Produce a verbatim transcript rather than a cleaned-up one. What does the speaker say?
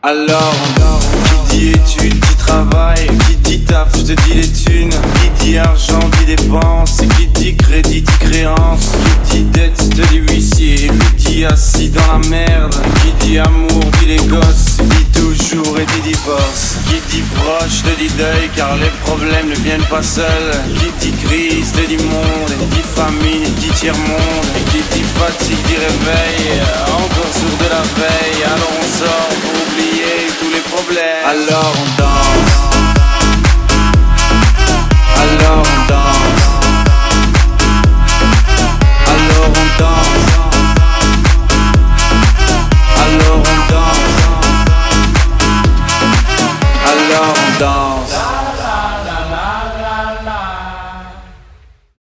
Alors, qui dit études, dit travail, qui dit taf, te dit les thunes, qui dit argent, dit dépenses, qui dit crédit, dit créance, qui dit dette, te dit huissier, qui dit assis dans la merde, qui dit amour, dit les gosses, dit toujours et dit divorce, qui dit proche, te dit deuil, car les problèmes ne viennent pas seuls, qui dit crise, te dit monde, dit famine, dit tiers-monde, et qui dit fatigue, dit réveil, encore sourd de la veille, alors on sort pour oublier tous les problèmes. Alors on dort.